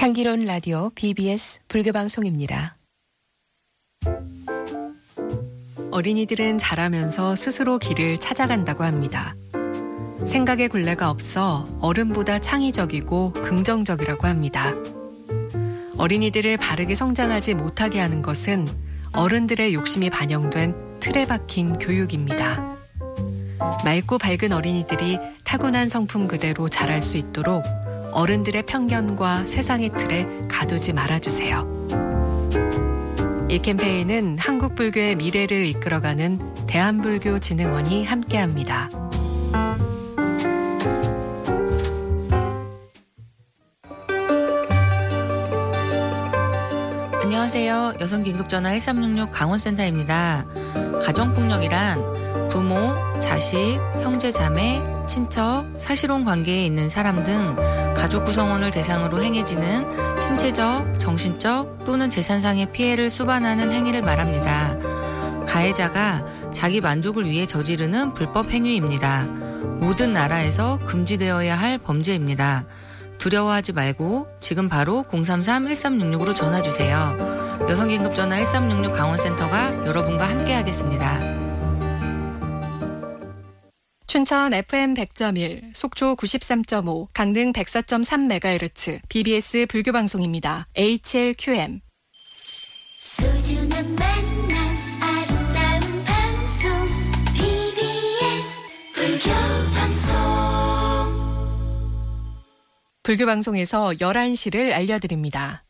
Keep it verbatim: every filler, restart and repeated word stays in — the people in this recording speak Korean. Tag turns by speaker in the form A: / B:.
A: 향기로운 라디오 비비에스 불교방송입니다. 어린이들은 자라면서 스스로 길을 찾아간다고 합니다. 생각의 굴레가 없어 어른보다 창의적이고 긍정적이라고 합니다. 어린이들을 바르게 성장하지 못하게 하는 것은 어른들의 욕심이 반영된 틀에 박힌 교육입니다. 맑고 밝은 어린이들이 타고난 성품 그대로 자랄 수 있도록 어른들의 편견과 세상의 틀에 가두지 말아주세요. 이 캠페인은 한국 불교의 미래를 이끌어가는 대한불교진흥원이 함께합니다.
B: 안녕하세요. 여성긴급전화 일삼육육 강원센터입니다. 가정폭력이란 부모, 자식, 형제, 자매, 친척, 사실혼 관계에 있는 사람 등 가족 구성원을 대상으로 행해지는 신체적, 정신적 또는 재산상의 피해를 수반하는 행위를 말합니다. 가해자가 자기 만족을 위해 저지르는 불법 행위입니다. 모든 나라에서 금지되어야 할 범죄입니다. 두려워하지 말고 지금 바로 공삼삼 일삼육육으로 전화주세요. 여성긴급전화 일삼육육 강원센터가 여러분과 함께하겠습니다.
A: 춘천 에프엠 백 점 일, 속초 구십삼 점 오, 강릉 백사 점 삼 메가헤르츠 비비에스 불교방송입니다. 에이치엘큐엠 소중한 만남, 아름다운 방송 비비에스 불교방송. 불교방송에서 열한 시를 알려드립니다.